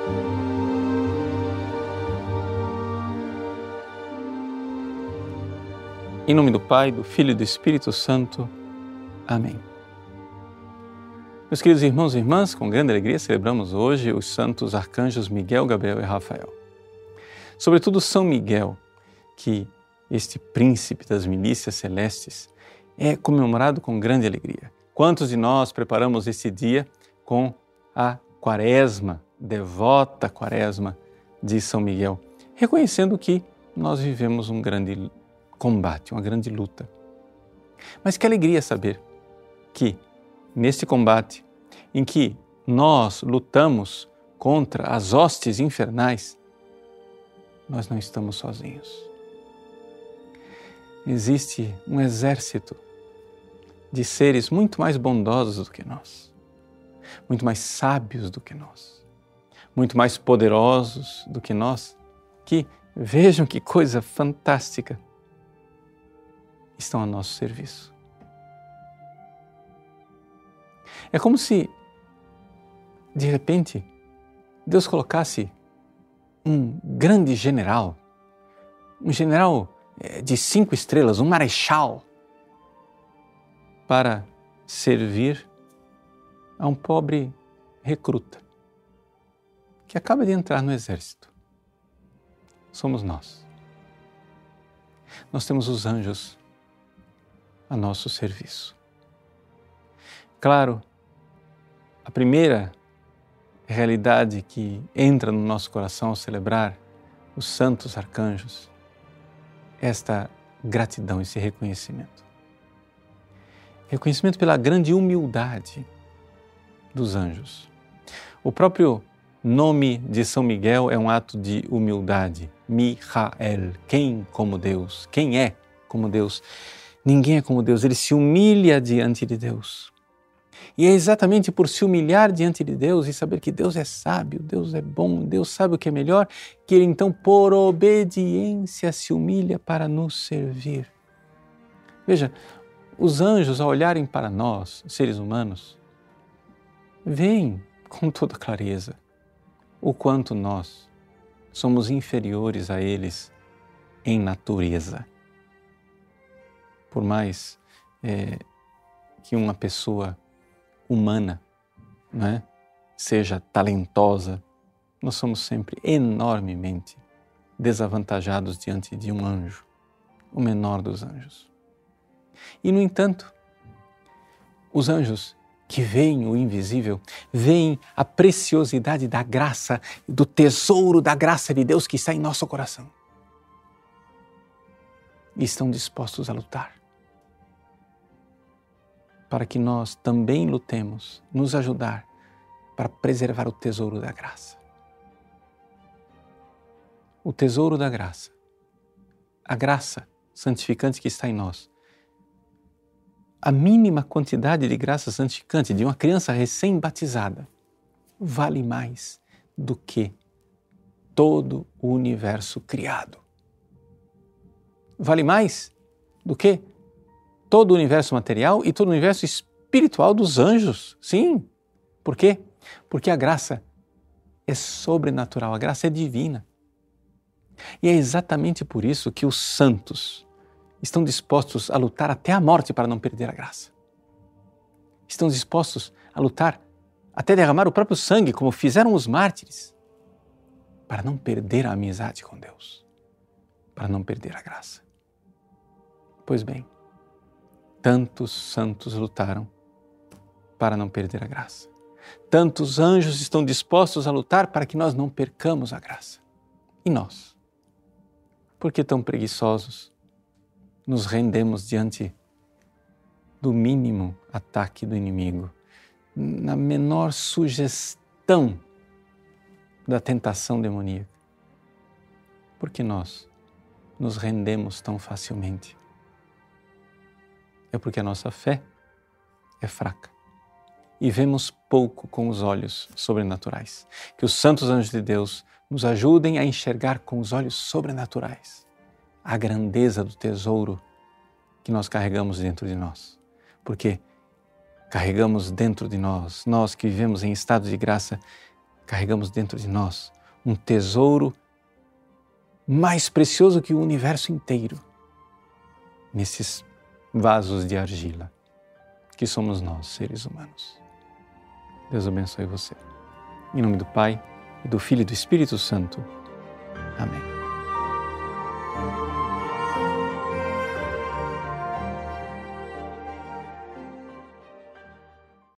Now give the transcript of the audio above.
Em nome do Pai, do Filho e do Espírito Santo. Amém. Meus queridos irmãos e irmãs, com grande alegria celebramos hoje os santos arcanjos Miguel, Gabriel e Rafael. Sobretudo São Miguel, que este príncipe das milícias celestes é comemorado com grande alegria. Quantos de nós preparamos esse dia com a quaresma, devota quaresma de São Miguel, reconhecendo que nós vivemos um grande combate, uma grande luta. Mas que alegria saber que neste combate em que nós lutamos contra as hostes infernais, nós não estamos sozinhos. Existe um exército de seres muito mais bondosos do que nós, muito mais sábios do que nós, muito mais poderosos do que nós, que, vejam que coisa fantástica, estão a nosso serviço. É como se, de repente, Deus colocasse um grande general, um general de 5 estrelas, um marechal, para servir a um pobre recruta que acaba de entrar no exército. Somos nós. Nós temos os anjos a nosso serviço. Claro, a primeira realidade que entra no nosso coração ao celebrar os santos arcanjos é esta gratidão, esse reconhecimento. Reconhecimento pela grande humildade dos anjos. O próprio nome de São Miguel é um ato de humildade. Michael, quem como Deus? Quem é como Deus? Ninguém é como Deus, ele se humilha diante de Deus. E é exatamente por se humilhar diante de Deus e saber que Deus é sábio, Deus é bom, Deus sabe o que é melhor, que ele então, por obediência, se humilha para nos servir. Veja, os anjos, ao olharem para nós, seres humanos, veem com toda clareza o quanto nós somos inferiores a eles em natureza. Por mais que uma pessoa humana, né, seja talentosa, nós somos sempre enormemente desavantajados diante de um anjo, o menor dos anjos. E, no entanto, os anjos que veem o invisível, veem a preciosidade da graça, do tesouro da graça de Deus que está em nosso coração. E estão dispostos a lutar para que nós também lutemos, nos ajudar para preservar o tesouro da graça. O tesouro da graça, a graça santificante que está em nós. A mínima quantidade de graça santificante de uma criança recém-batizada vale mais do que todo o universo criado. Vale mais do que todo o universo material e todo o universo espiritual dos anjos. Sim. Por quê? Porque a graça é sobrenatural, a graça é divina. E é exatamente por isso que os santos estão dispostos a lutar até a morte para não perder a graça. Estão dispostos a lutar até derramar o próprio sangue, como fizeram os mártires, para não perder a amizade com Deus, para não perder a graça. Pois bem, tantos santos lutaram para não perder a graça. Tantos anjos estão dispostos a lutar para que nós não percamos a graça. E nós? Por que tão preguiçosos nos rendemos diante do mínimo ataque do inimigo, na menor sugestão da tentação demoníaca? Por que nós nos rendemos tão facilmente? É porque a nossa fé é fraca e vemos pouco com os olhos sobrenaturais. Que os santos anjos de Deus nos ajudem a enxergar com os olhos sobrenaturais a grandeza do tesouro que nós carregamos dentro de nós. Porque carregamos dentro de nós, nós que vivemos em estado de graça, carregamos dentro de nós um tesouro mais precioso que o universo inteiro, nesses vasos de argila que somos nós, seres humanos. Deus abençoe você. Em nome do Pai, e do Filho e do Espírito Santo. Amém.